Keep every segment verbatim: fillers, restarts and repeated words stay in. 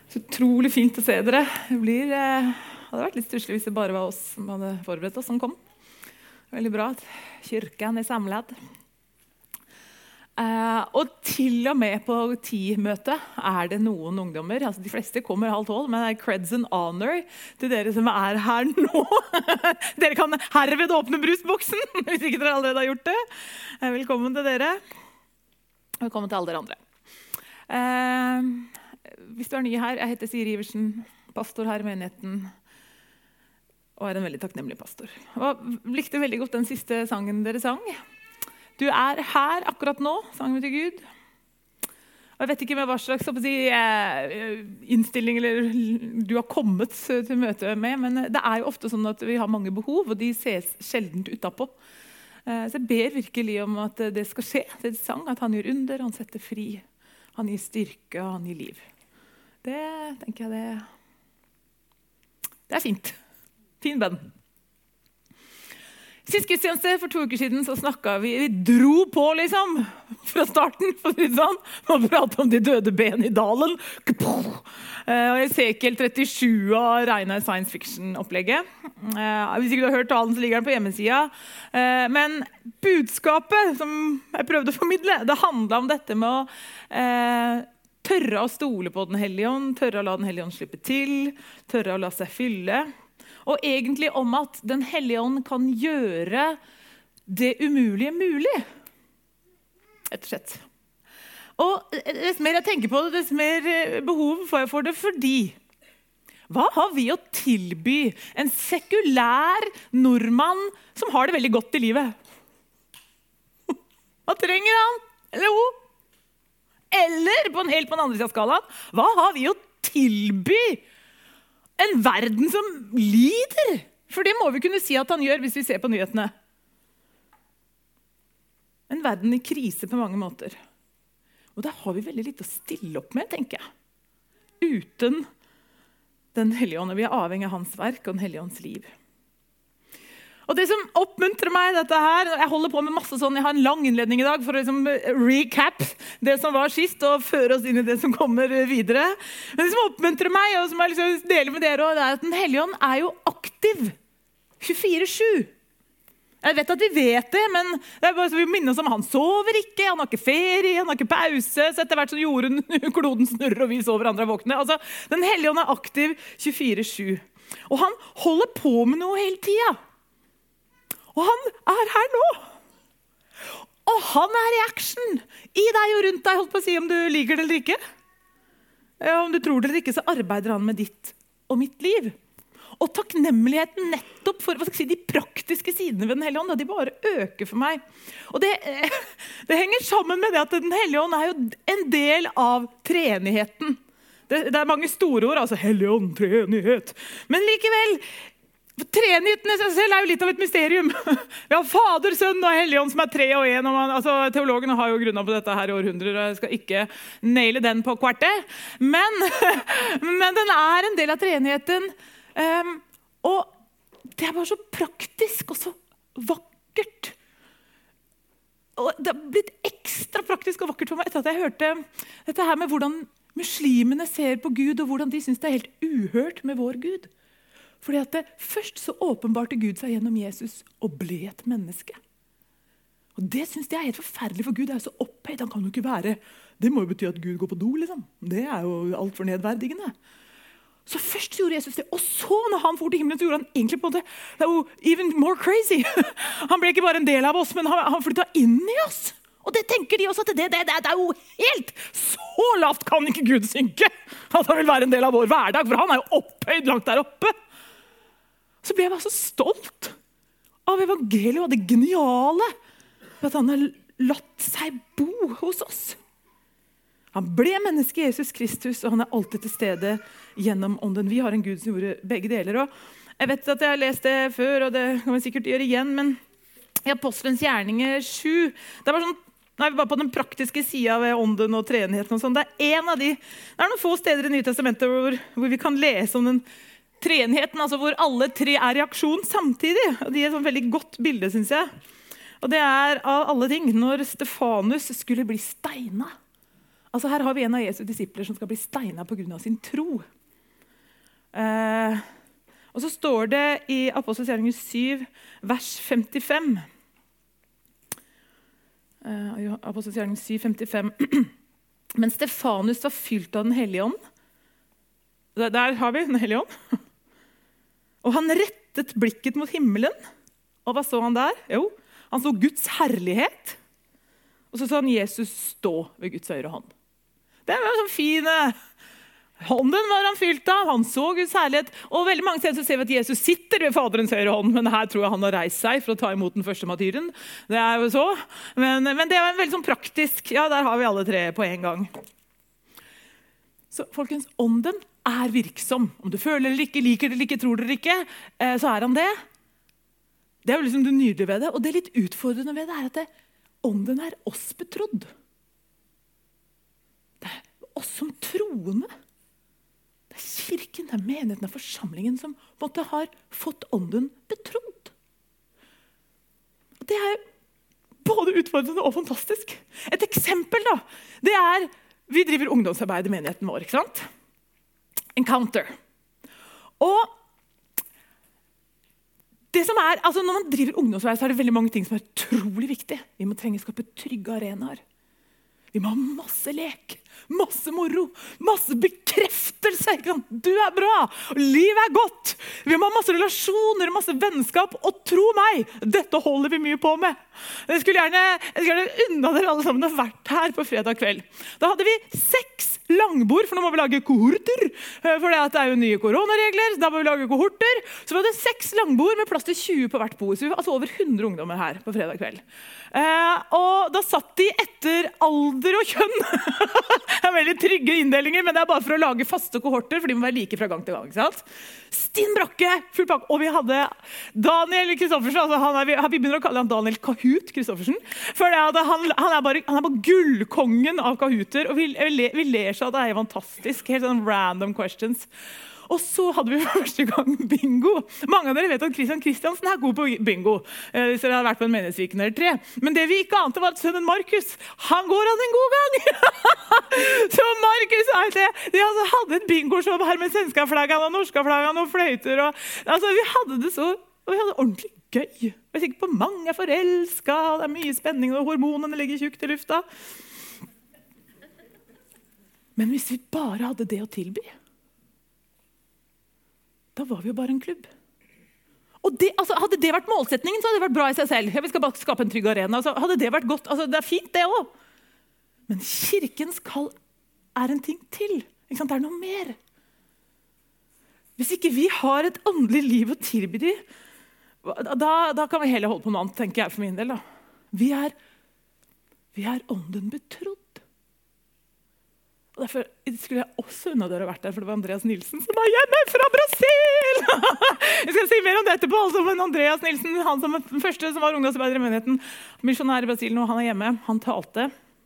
Så utrolig fint å se dere. Det blir, eh, hadde vært litt stusslig hvis det bare var oss som hadde forberedt oss som kom. Veldig bra at kyrken er samlet. Eh, og til og med på ti-møtet er det noen ungdommer. Altså, de fleste kommer halv tolv, men det er creds and honor til dere som er her nå. Dere kan herved åpne brusboksen, hvis ikke dere allerede har gjort det. Velkommen til dere. Velkommen til alle dere andre. Eh, Hvis du er ny her, jeg heter Siri Iversen, pastor her i menigheten, og er en veldig takknemlig pastor. Og likte veldig godt den siste sangen dere sang. Du er her akkurat nå, sang vi til Gud. Og jeg vet ikke med hva slags si, innstilling eller du har kommet til møte med, men det er jo ofte sånn at vi har mange behov, og de ses sjeldent utenpå. Så jeg ber virkelig om at det skal skje til sang, at han gjør under, han setter fri, han gir styrke, han gir liv. Det tenker jeg det, det er fint. Fin bønn. Sist gudstjeneste for to uker siden så snakket vi, vi dro på liksom, fra starten, for å si det sånn, og pratet om de døde ben i dalen. Og Esekiel trettisju av Reine science fiction-opplegget. Hvis ikke du har hørt talen, så ligger den på hjemmesiden. Men budskapet som jeg prøvde å formidle, det handlet om dette med å tørre å stole på den hellige ånd, tørre å la den hellige ånd slippe til, tørre å la seg fylle. Og egentlig om at den hellige ånd kan gjøre det umulige mulig. Rett og slett. Og dess mer jeg tenker på det, dess mer behov får jeg for det, fordi hva har vi å tilby en sekulær nordmann som har det veldig godt i livet? Hva trenger han? Eller hun? Eller på en helt på den andre siden av skalaen, hva har vi å tilby en verden som lider? For det må vi kunne si at han gjør hvis vi ser på nyhetene. En verden i krise på mange måter. Og da har vi veldig litt å stille opp med, tenker jeg. Uten den hellige ånd. Vi er avhengig av hans verk og den hellige ånds liv. Og det som oppmuntrer meg dette her, jeg holder på med masse sånn, jeg har en lang innledning i dag for å liksom recap det som var sist og føre oss inn i det som kommer videre. Men det som oppmuntrer meg, og som jeg liksom deler med dere også, det er at den hellige ånd er jo aktiv tjuefire sju. Jeg vet at vi vet det, men det er bare så vi minner oss om han sover ikke, han har ikke ferie, han har ikke pause, så etter hvert så jorden, kloden snurrer og vi sover, andre er våkne. Altså, den hellige ånd er aktiv tjuefire sju. Og han holder på med noe hele tiden. Og han er her nå. Og han er i action. I deg og rundt deg, holdt på å si om du liker det eller ikke. Om du tror det eller ikke, så arbeider han med ditt og mitt liv. Og takknemligheten nettopp for hva skal jeg si, de praktiske sidene ved den hellige ånd, de bare øker for meg. Og det, det henger sammen med det at den hellige ånd er jo en del av treenigheten. Det, det er mange store ord, altså hellige ånd, treenighet. Men likevel, treenigheten i seg selv er jo litt av et mysterium. Vi har Fader, Sønn og Helligånd som er tre og en. Og man, altså, teologene har jo grunnet på dette her i århundrer, og jeg skal ikke naile den på kvartet. Men, men den er en del av treenigheten. Um, og det er bare så praktisk og så vakkert. Og det har blitt ekstra praktisk og vakkert for meg etter at jeg hørte dette her med hvordan muslimene ser på Gud, og hvordan de synes det er helt uhørt med vår Gud. Fordi at det, først så åpenbarte Gud seg gjennom Jesus og ble et menneske. Og det synes jeg er helt forferdelig, for Gud er så opphøyd. Han kan jo ikke være, det må jo bety at Gud går på do, liksom. Det er jo alt for nedverdigende. Så først gjorde Jesus det, og så når han for til himmelen, så gjorde han egentlig på en måte, det er jo even more crazy. Han ble ikke bare en del av oss, men han, han flyttet inn i oss. Og det tenker de også at det, det, det, det er jo helt, så lavt kan ikke Gud synke. At han vil være en del av vår hverdag, for han er jo opphøyd langt der oppe. Så ble jeg bare så stolt av evangeliet og det geniale at han har latt seg bo hos oss. Han ble menneske, Jesus Kristus, og han er alltid til stede gjennom ånden. Vi har en Gud som gjorde begge deler. Og jeg vet at jeg har lest det før, og det kan vi sikkert gjøre igjen, men i Apostelens gjerninger sju, det er bare sånn, nei, bare på den praktiske siden ved ånden og treenigheten og sånn, det er en av de, det er noen få steder i Nye Testamentet hvor, hvor vi kan lese om den treenigheten, altså hvor alle tre er i aksjon samtidig. Og de er et sånn veldig godt bilde, synes jeg. Og det er av alle ting, når Stefanus skulle bli steina. Altså her har vi en av Jesu disipler som skal bli steinet på grunn av sin tro. Eh, og så står det i Apostels gjerninger syv, vers femtifem. Eh, Apostels gjerninger syv, femtifem. Men Stefanus var fylt av den hellige ånd. Der, der har vi den hellige ånd. Og han rettet blikket mot himmelen. Og hva så han der? Jo, han så Guds herlighet. Og så så han Jesus stå ved Guds høyre hånd. Det var sånn fine. Hånden var han fylt av. Han så Guds herlighet. Og veldig mange steder så ser vi at Jesus sitter ved Faderens høyre hånd. Men her tror jeg han har reist seg for å ta imot den første martyren. Det er jo så. Men, men det er veldig sånn praktisk. Ja, der har vi alle tre på en gang. Så folkens, ånden er virksom. Om du føler eller ikke, liker det eller ikke, tror det eller ikke, så er han det. Det er jo liksom det nydelige ved det. Og det litt utfordrende ved det er at det, ånden er oss betrodd. Det er oss som troende. Det er kirken, det er menigheten, det er forsamlingen som måtte ha fått ånden betrodd. Og det er både utfordrende og fantastisk. Et eksempel da, det er, vi driver ungdomsarbeid i menigheten vår, ikke sant? Encounter. Og det som er, altså når man driver ungdomsarbeid, så er det veldig mange ting som er utrolig viktig. Vi må trenge å skape trygge arenaer. Vi må ha masse lek, masse moro, masse bekreftelse. Ikke sant? Du er bra, og livet er godt. Vi må ha masse relasjoner, masse vennskap, og tro meg, dette holder vi mye på med. Jeg skulle gjerne, jeg skulle gjerne unna dere alle sammen ha vært her på fredag kveld. Da hadde vi seks langbord, for nå må vi lage kohorter, for det er jo nye koronaregler, da må vi lage kohorter. Så vi hadde seks langbord med plass til tjue på hvert bord, så vi var altså over hundre ungdommer her på fredag kveld. Eh, og da satt de etter alder og kjønn. Det er veldig trygge inndelinger, men det er bare for å lage faste kohorter, for de må være like fra gang til gang, ikke sant? Stinn brakke, full pakke. Og vi hadde Daniel Kristoffersen, altså han er, vi begynner å kalle han Daniel Kahoot Kristoffersen, for det, han, han, er bare, han er bare gullkongen av kahooter, og vi, vi, vi ler så at det er fantastisk, helt sånn random questions. Og så hadde vi første gang bingo. Mange av dere vet at Christian Kristiansen er god på bingo, hvis dere har vært på en menighetsviken eller tre. Men det vi ikke ante var at sønnen Markus, han går an en god gang. Så Markus de hadde et bingo-show her med svenska flaggen og norska flaggen og fløyter. Og, altså, vi hadde det så, og vi hadde ordentlig gøy. Jeg er sikker på mange er forelsket, og det er mye spenning, og hormonene ligger tjukt i lufta. Men hvis vi bare hadde det å tilby, da var vi jo bare en klubb. Og det, altså, hadde det vært målsetningen, så hadde det vært bra i seg selv. Vi skal bare skape en trygg arena. Altså, hadde det vært godt, altså, det er fint det også. Men kirkens kall er en ting til. Ikke sant? Det er noe mer. Hvis ikke vi har et åndelig liv å tilby dem, da, da kan vi heller holde på noe annet, tenker jeg for min del. Da. Vi er, vi er ånden betrodd. Og derfor skulle jeg også unna dere vært der, for det var Andreas Nilsen som var hjemme fra Brasil! Jeg skal si mer om det etterpå, altså, men Andreas Nilsen, han som den første som var ungdomsarbeider i menigheten, misjonær i Brasil, nå han er hjemme, han talte.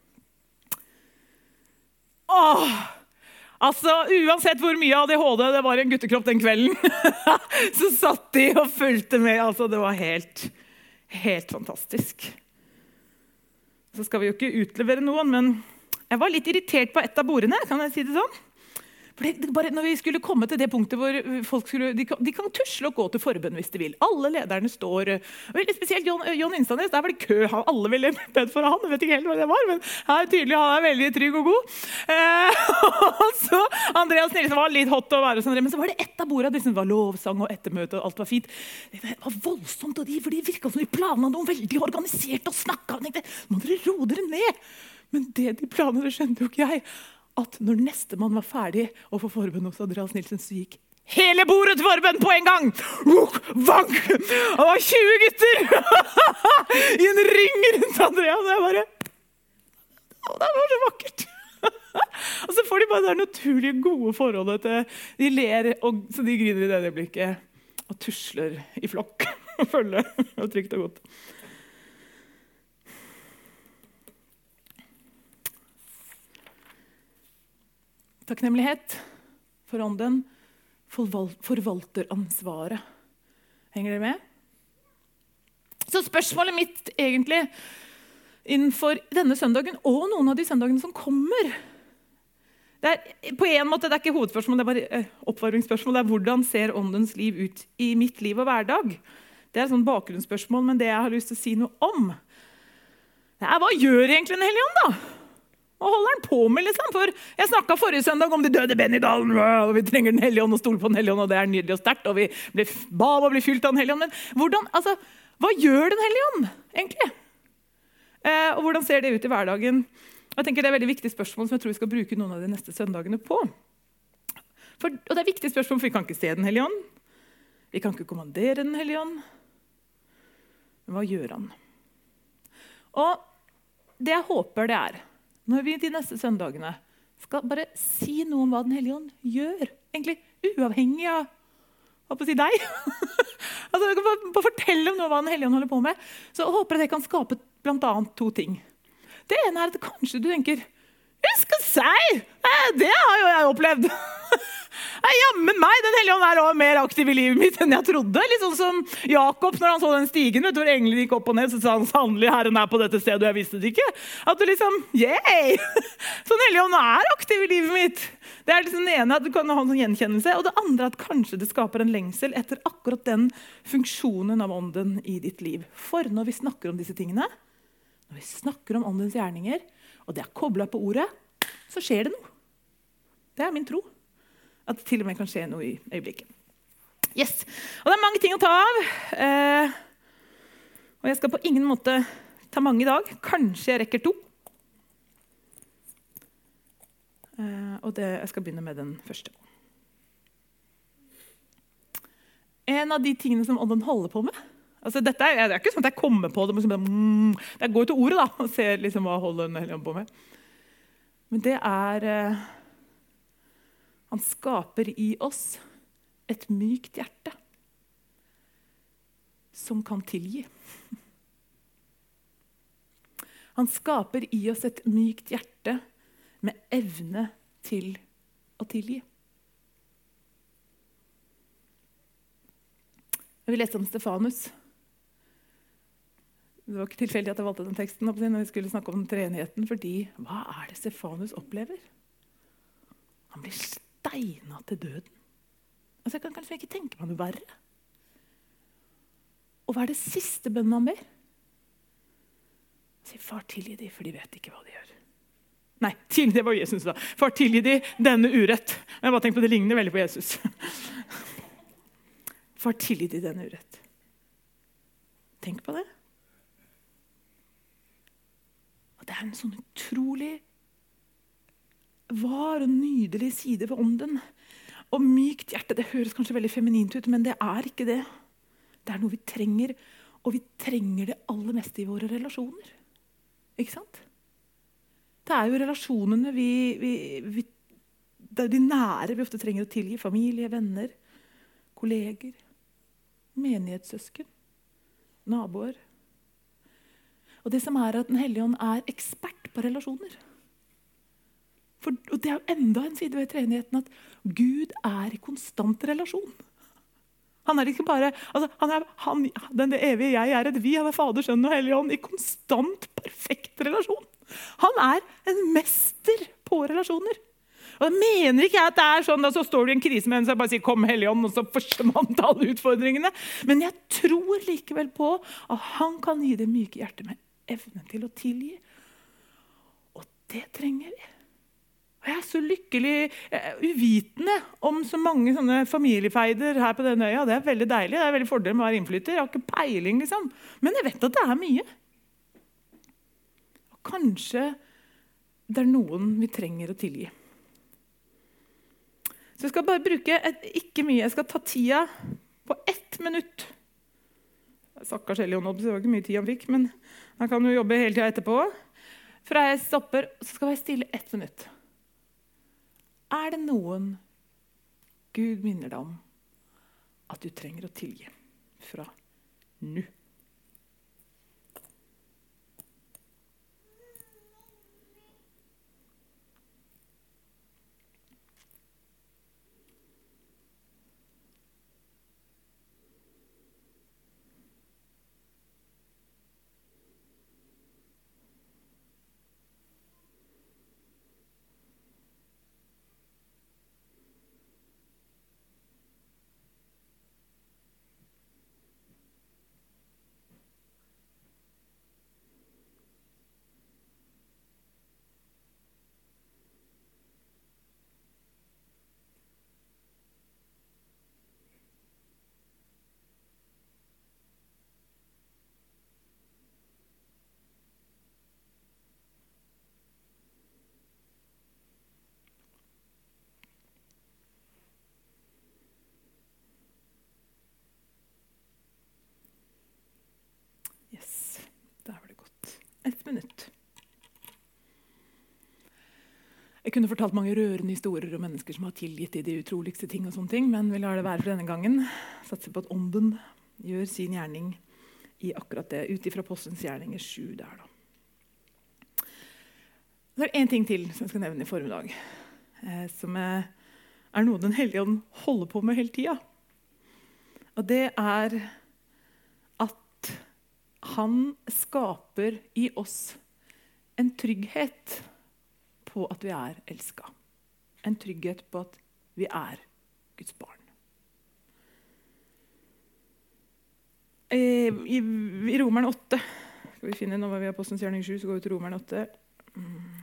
Åh! Altså, uansett hvor mye A D H D det var i en guttekropp den kvelden, så satt de og fulgte med, altså det var helt, helt fantastisk. Så skal vi jo ikke utlevere noen, men jeg var litt irritert på et av bordene, kan jeg si det sånn? For det, bare når vi skulle komme til det punktet hvor folk skulle, de kan, de kan tusle og gå til forbønn hvis de vil. Alle lederne står, veldig spesielt John, John Instanes, der var det kø, alle ville bedt for han, jeg vet ikke helt hva det var, men her tydelig han er veldig trygg og god. Eh, og så Andreas Nilsen var litt hot å være sånn, men så var det et av bordene, det var lovsang og ettermøte og alt var fint. Det var voldsomt, og de, for de virket som de planene noe veldig organisert og snakket, og tenkte, må dere ro dere ned. Men det de planene, det skjønte jo ikke jeg, at når neste mann var ferdig og for forbønn hos Andreas Nilsen, så gikk hele bordet til forbønn på en gang. Ruk, vank! Det var tjue gutter i en ring rundt Andreas. Jeg bare, å, det var så vakkert. Og så får de bare det naturlige gode forholdet til, de ler, og, så de griner i det øyeblikket og tusler i flokk og følger, og trygt og godt. Takknemlighet for ånden, forvalteransvaret. Henger dere med? Så spørsmålet mitt egentlig innenfor denne søndagen og noen av de søndagene som kommer, Det er på en måte, det er ikke hovedspørsmål, det er bare eh, oppvarmingsspørsmål. Det er hvordan ser åndens liv ut i mitt liv og hverdag? Det er et sånn bakgrunnsspørsmål, men det jeg har lyst til å si noe om, det er hva gjør egentlig den hellige ånd da? Hva holder den på med liksom? For jeg snakket forrige søndag om de døde Ben i dalen, og vi trenger den hellige ånd og stole på den hellige ånd, og det er nydelig og sterkt, og vi ble ba om å bli fylt av den hellige ånd. Men hvordan, altså, hva gjør den hellige ånd egentlig? Eh, og hvordan ser det ut i hverdagen? Jeg tenker Det er et veldig viktig spørsmål som jeg tror vi skal bruke noen av de neste søndagene på. For, og det er et viktig spørsmål, for vi kan ikke se den hellige ånd. Vi kan ikke kommandere den hellige ånd. Men hva gjør han? Og det jeg håper det er, når vi de neste søndagene skal bare si noe om hva den hellige ånd gjør, egentlig uavhengig av hva på å si deg. altså, jeg kan bare, bare fortelle om noe hva den hellige ånd holder på med, så håper jeg det kan skape blant annet to ting. Det ene er at kanskje du tenker, jeg skal si, det har jo jeg opplevd. Jammen meg, den hellige ånd er også mer aktiv i livet mitt enn jeg trodde. Litt sånn som Jakob når han så den stigen, vet du, hvor englene gikk opp og ned, så sa han, sannelig Herren er på dette stedet, og jeg visste det ikke. At du liksom, yay! Så den hellige ånd er aktiv i livet mitt. Det er liksom det ene, at du kan ha en sånn gjenkjennelse, og det andre at kanskje det skaper en lengsel etter akkurat den funksjonen av ånden i ditt liv. For når vi snakker om disse tingene, når vi snakker om åndens gjerninger, og det er koblet på ordet, så skjer det noe. Det er min tro. At det til og med kan skje noe i øyeblikket. Yes. Og det er mange ting å ta av. Eh, og jeg skal på ingen måte ta mange i dag. Kanskje jeg rekker to. Eh, og det, jeg skal begynne med den første. En av de tingene som ånden holder på med, altså dette er, det er ikke sånn at jeg kommer på det, men mm, jeg går til ordet da, og ser liksom hva holder den hellige ånd på med. Men det er, eh, han skaper i oss et mykt hjerte som kan tilgi. Han skaper i oss et mykt hjerte med evne til å tilgi. Jeg vil lese om Stefanus. Det var ikke tilfeldig at jeg valgte den teksten når vi skulle snakke om treenigheten, fordi hva er det Stefanus opplever? Han blir steinet til døden. Altså, jeg kan kanskje ikke tenke meg noe verre. Og hva er det siste bønnen han ber? Han sier, far tilgi de, for de vet ikke hva de gjør. Nei, tilgi, det var Jesus da. Far tilgi de denne urett. Jeg bare tenker på det ligner veldig på Jesus. Far tilgi de denne urett. Tenk på det. Og det er en sånn utrolig var og nydelig side ved ånden. Og mykt hjerte, det høres kanskje veldig feminint ut, men det er ikke det. Det er noe vi trenger, og vi trenger det aller meste i våre relasjoner. Ikke sant? Det er jo relasjonene vi, vi, vi det er de nære vi ofte trenger å tilgi. Familie, venner, kolleger, menighetssøsken, naboer. Og det som er at den hellige ånd er ekspert på relasjoner. For, og det er jo enda en side ved treenigheten at Gud er i konstant relasjon. Han er ikke bare, altså han er, han, den det evige jeg er et vi, han er Fader, Sønn og Hellig Ånd i konstant perfekt relasjon. Han er en mester på relasjoner. Og jeg mener ikke at det er sånn, da så står du i en krise med en som bare sier, kom Hellig Ånd, og så forsvant alle utfordringene. Men jeg tror likevel på at han kan gi det myke hjertet med evnen til å tilgi. Og det trenger vi. Og jeg er så lykkelig, uvitende om så mange sånne familiefeider her på denne øya. Det er veldig deilig, det er veldig fordel med å være innflytter. Jeg har ikke peiling, liksom. Men jeg vet at det er mye. Og kanskje det er noen vi trenger å tilgi. Så jeg skal bare bruke et, ikke mye. Jeg skal ta tida på ett minutt. Stakkars Hellig Ånd, det var ikke mye tid han fikk, men han kan jo jobbe hele tiden etterpå. Fra jeg stopper, så skal jeg stille ett minutt. Er det noen Gud minner deg om at du trenger å tilgi fra nå? Jeg kunne fortalt mange rørende historier om mennesker som har tilgitt i de utroligste ting, og sånne ting, men vi lar det være for denne gangen. Satser på at ånden gjør sin gjerning i akkurat det, ut ifra Apostelens gjerninger sju der da. Det er en ting til som jeg skal nevne i formiddag, eh, som er, er noe den hellige ånd holder på med hele tiden. Og det er at han skaper i oss en trygghet på at vi er elsket. En trygghet på at vi er Guds barn. I, i, i Romerne åtte, skal vi finne, nå var vi i Apostelens gjerning sju, så går vi til Romerne åtte. Mm.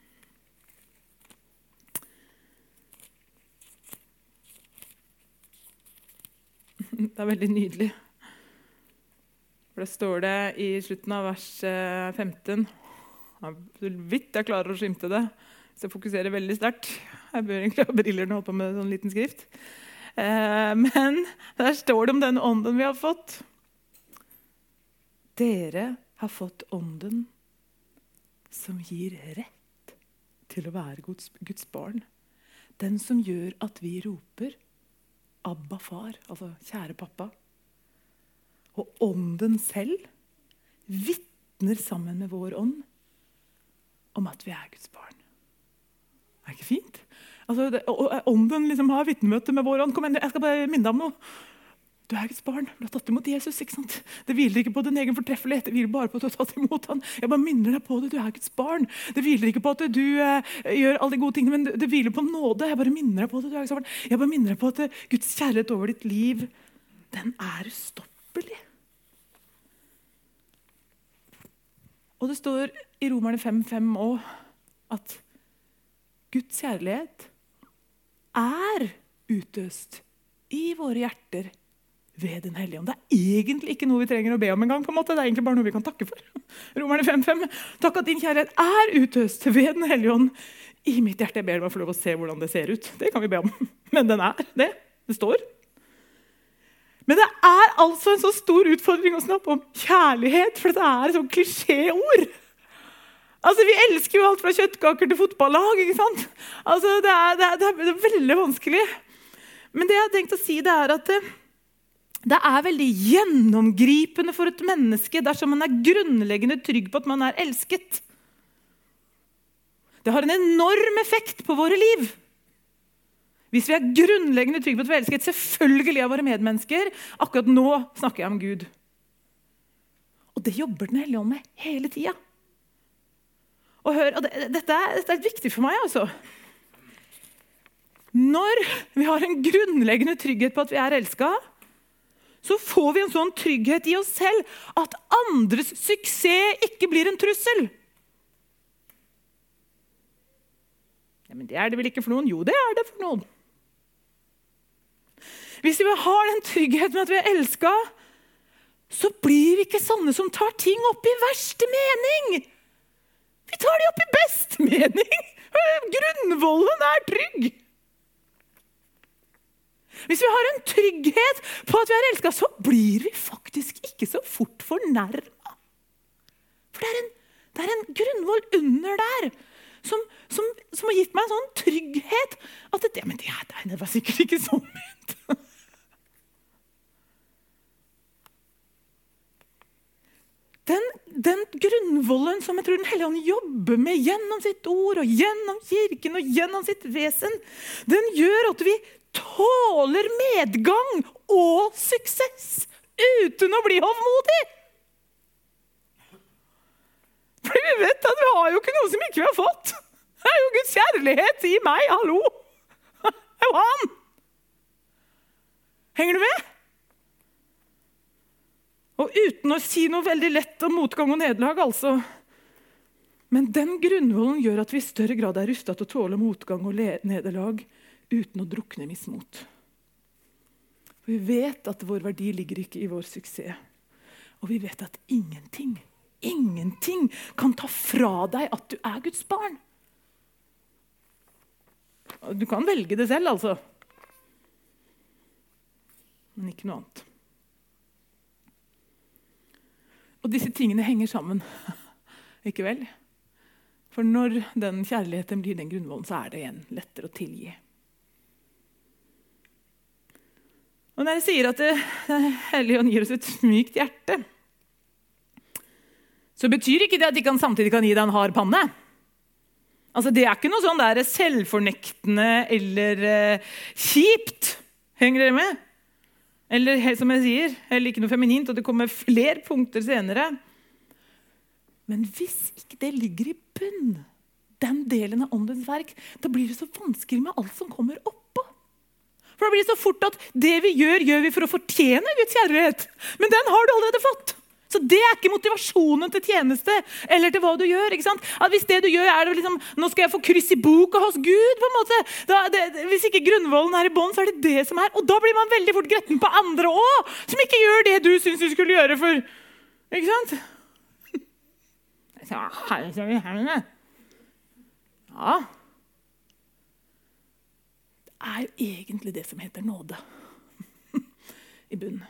Det er veldig nydelig. For det står det i slutten av vers femten. Så vidt jeg klarer å skimte det, så jeg fokuserer veldig sterkt. Jeg bør egentlig ha briller når jeg holder på med sånn liten skrift. Eh, men der står det om den ånden vi har fått. Dere har fått ånden som gir rett til å være Guds, Guds barn. Den som gjør at vi roper Abba far, altså kjære pappa. Og ånden selv vittner sammen med vår ånd om at vi er Guds barn. Er det ikke fint? Altså, det, og, og, ånden liksom har vittnemøte med vår ånd. Kom igjen, jeg skal bare minne deg om noe. Du er Guds barn. Du har tatt imot Jesus, ikke sant? Det hviler ikke på din egen fortreffelighet. Det hviler bare på at du har tatt imot han. Jeg bare minner deg på det. Du er Guds barn. Det hviler ikke på at du eh, gjør alle de gode tingene, men det, det hviler på nåde. Jeg bare minner deg på det. Du er Guds barn. Jeg bare minner deg på at det, Guds kjærlighet over ditt liv, den er ustoppelig. Og det står i Romerne fem fem også at Guds kjærlighet er utøst i våre hjerter ved den hellige ånd. Det er egentlig ikke noe vi trenger å be om en gang, på en måte. Det er egentlig bare noe vi kan takke for. Romerne fem fem. Takk at din kjærlighet er utøst ved den hellige ånd i mitt hjerte. Jeg ber meg få lov å se hvordan det ser ut. Det kan vi be om. Men den er det. Det står. Men det er altså en så stor utfordring å snakke om kjærlighet, for det er et sånn klisjéord. Altså, vi elsker jo alt fra kjøttkaker til fotballag, ikke sant? Altså, det er, det er, det er, det er veldig vanskelig. Men det jeg har tenkt å si, det er at det, det er veldig gjennomgripende for et menneske dersom man er grunnleggende trygg på at man er elsket. Det har en enorm effekt på våre liv. Hvis vi er grunnleggende trygge på at vi er elsket, selvfølgelig av våre medmennesker, akkurat nå snakker jeg om Gud. Og det jobber den hellige ånd med hele tiden. Og hør, og det, dette, er, dette er viktig for meg, altså. Når vi har en grunnleggende trygghet på at vi er elsket, så får vi en sånn trygghet i oss selv at andres suksess ikke blir en trussel. Ja, men det er det vel ikke for noen? Jo, det er det for noen. Hvis vi har den tryggheten med at vi er elsket, så blir vi ikke sånne som tar ting opp i verste mening. Vi tar det opp i beste mening. Grunnvollen er trygg. Hvis vi har en trygghet på at vi er elsket, så blir vi faktisk ikke så fort fornærmet. For det er en, det er en grunnvoll under der, som, som, som har gitt meg en sånn trygghet, at det, men det, det var sikkert ikke sånn ment. Den, den grunnvollen som jeg tror den hellige ånd jobber med gjennom sitt ord og gjennom kirken og gjennom sitt vesen, den gjør at vi tåler medgang og suksess uten å bli hovmodig. For vi vet at vi har jo ikke noe som ikke vi har fått. Det er jo Guds kjærlighet i meg, hallo. Det er jo han. Henger du med? Og uten å si noe veldig lett om motgang og nederlag, altså. Men den grunnvollen gjør at vi i større grad er rustet til å tåle motgang og nederlag uten å drukne i mismot. For vi vet at vår verdi ligger ikke i vår suksess. Og vi vet at ingenting, ingenting kan ta fra deg at du er Guds barn. Du kan velge det selv, altså. Men ikke noe annet. Og disse tingene henger sammen. Ikke vel? For når den kjærligheten blir den grunnvollen, så er det igjen lettere å tilgi. Og når jeg sier at det, det Hellige Ånd gir oss et mykt hjerte, så betyr ikke det at de kan, samtidig kan gi deg en hard panne. Altså, det er ikke noe sånn der selvfornektende eller uh, kjipt. Henger dere med? Eller som jeg sier, eller ikke noe feminint, og det kommer flere punkter senere. Men hvis ikke det ligger i bunn, den delen av åndens verk, da blir det så vanskelig med alt som kommer oppå. For da blir det så fort at det vi gjør, gjør vi for å fortjene Guds kjærlighet. Men den har du allerede fått. Så det er ikke motivasjonen til tjeneste, eller til hva du gjør. Ikke sant? At hvis det du gjør er det liksom, nå skal jeg få kryss i boka hos Gud, på en måte. Da, det, hvis ikke grunnvollen er i bånd, så er det det som er. Og da blir man veldig fort gretten på andre også, som ikke gjør det du synes du skulle gjøre for. Ikke sant? Ja, ja. Det er jo egentlig det som heter nåde i bunnen.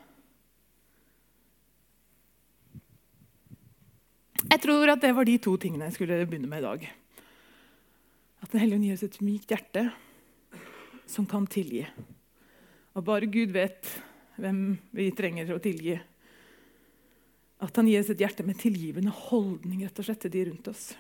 Jeg tror at det var de to tingene jeg skulle begynne med i dag. At Den Hellige Ånd gir oss et mykt hjerte som kan tilgi. Og bare Gud vet hvem vi trenger å tilgi. At han gir oss et hjerte med tilgivende holdning rett og slett til de rundt oss.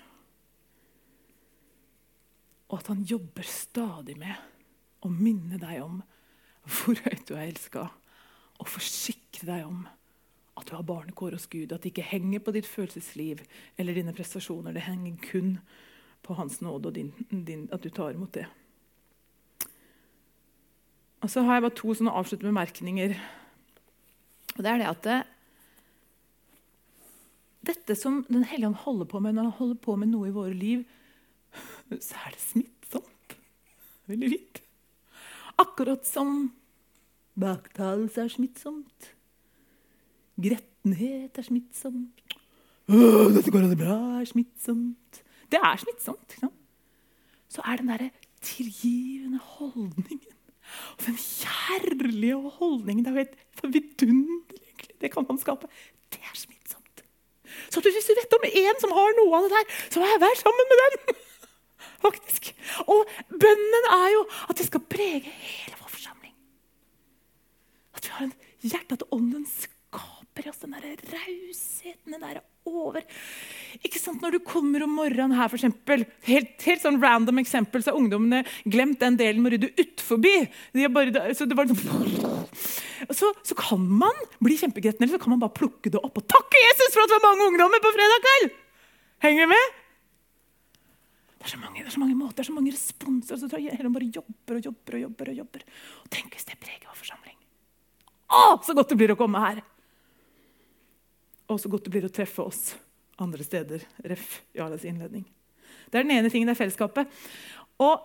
Og at han jobber stadig med å minne deg om hvor høyt du er elsket, og forsikre deg om at du har barnekår hos Gud, at det ikke henger på ditt følelsesliv eller dine prestasjoner. Det henger kun på hans nåde og din, din, at du tar imot det. Og så har jeg bare to sånne avsluttende bemerkninger. Og det er det at det, dette som Den Hellige Ånd holder på med, når han holder på med noe i våre liv, så er det smittsomt. Veldig fint. Akkurat som baktalelse er smittsomt. Grettenhet er smittsomt. Åh, dette går det bra, er smittsomt. Det er smittsomt. Ikke sant? Så er den der tilgivende holdningen, og den kjærlige holdningen, det er jo helt vidunderlig, det kan man skape. Det er smittsomt. Så hvis du vet om en som har noe av det der, så er jeg vær sammen med den. Faktisk. Og bønnen er jo at det skal prege hele vår forsamling. At vi har en hjerte, at ånden skaper oss den der rausheten, den der over. Ikke sant, når du kommer om morgenen her for eksempel, helt, helt sånn random eksempel, så har ungdommene glemt den delen med å rydde ut forbi. De bare, så, det var sånn, så, så kan man bli kjempegretten, eller så kan man bare plukke det opp og takke Jesus for at det var mange ungdommer på fredag kveld. Henger du med? Det er så mange, det er så mange måter, det er så mange responser, og så tror jeg hele bare jobber og jobber og jobber og jobber. Og tenk hvis det preger vår forsamling. Å, så godt det blir å komme her. Og så godt det blir å treffe oss andre steder. Ref, Jarles innledning. Det er den ene tingen, det er fellesskapet. Og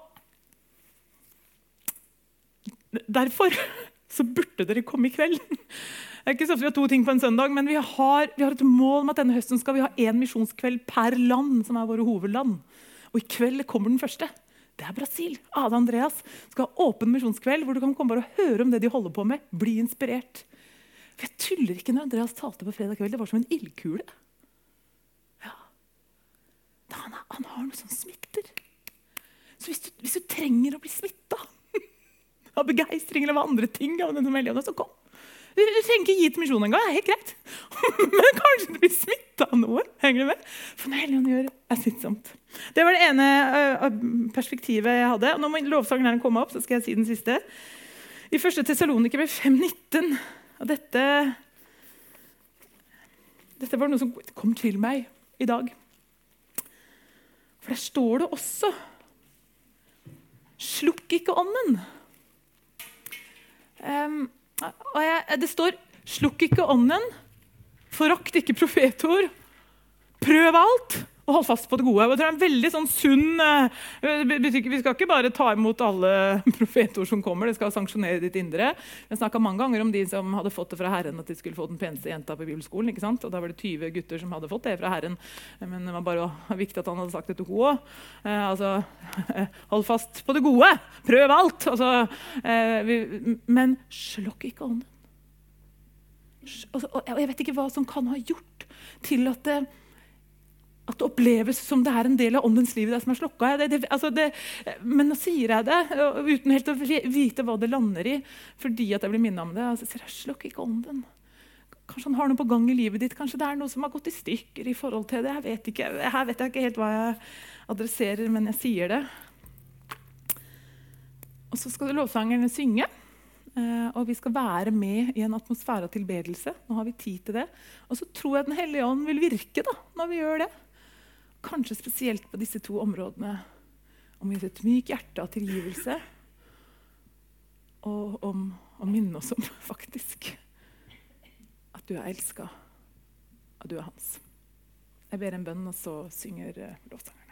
derfor så burde dere komme i kveld. Det er ikke så ofte vi har to ting på en søndag, men vi har, vi har et mål om at denne høsten skal vi ha en misjonskveld per land, som er våre hovedland. Og i kveld kommer den første. Det er Brasil. Ada Andreas skal ha åpen misjonskveld, hvor du kan komme bare og høre om det de holder på med. Bli inspirert. For jeg tuller ikke når Andreas talte på fredag kveld. Det var som en ildkule. Ja. Han, han har noe som smitter. Så hvis du, hvis du trenger å bli smittet av begeistring eller av andre ting av denne meldingen, så kom. Du, du trenger ikke gi til misjonen en gang, det er helt greit. Men kanskje du blir smittet av noe. Henger du med? For når Helligånden gjør er smittsomt. Det var det ene uh, perspektivet jeg hadde. Nå må lovsangen her komme opp, så skal jeg si den siste. I første Tessalonikerbrev fem nitten. Og dette, dette var noe som kom til meg i dag. For der står det også, slukk ikke ånden. Um, og jeg, det står, slukk ikke ånden, forakt ikke profetord, prøv alt, og hold fast på det gode. Jeg tror det er en veldig sånn sunn, vi skal ikke bare ta imot alle profetord som kommer, det skal sanksjonere ditt indre. Jeg snakket mange ganger om de som hadde fått det fra Herren, at de skulle få den peneste jenta på bibelskolen, ikke sant? Og da var det tyve gutter som hadde fått det fra Herren, men det var bare viktig at han hadde sagt det til henne. Eh, altså, hold fast på det gode, prøv alt. Altså, eh, vi, men slukk ikke ånden. Og jeg vet ikke hva som kan ha gjort til at det, At det oppleves som det er en del av åndens liv i deg som er slukka. Det, det, altså det, men nå sier jeg det uten helt å vite hva det lander i, fordi at jeg blir minnet om det. Altså, sier jeg, slukk ikke ånden. Kanskje han har noe på gang i livet ditt. Kanskje det er noe som har gått i stykker i forhold til det. Jeg vet ikke, her vet jeg ikke helt hva jeg adresserer, men jeg sier det. Og så skal lovsangerne synge. Og vi skal være med i en atmosfære av tilbedelse. Nå har vi tid til det. Og så tror jeg Den hellige ånd vil virke da, når vi gjør det. Kanskje spesielt på disse to områdene. Om vi har et mykt hjerte av tilgivelse. Og om å minne oss om faktisk at du er elsket. At du er hans. Jeg ber en bønn, og så synger lovsangeren.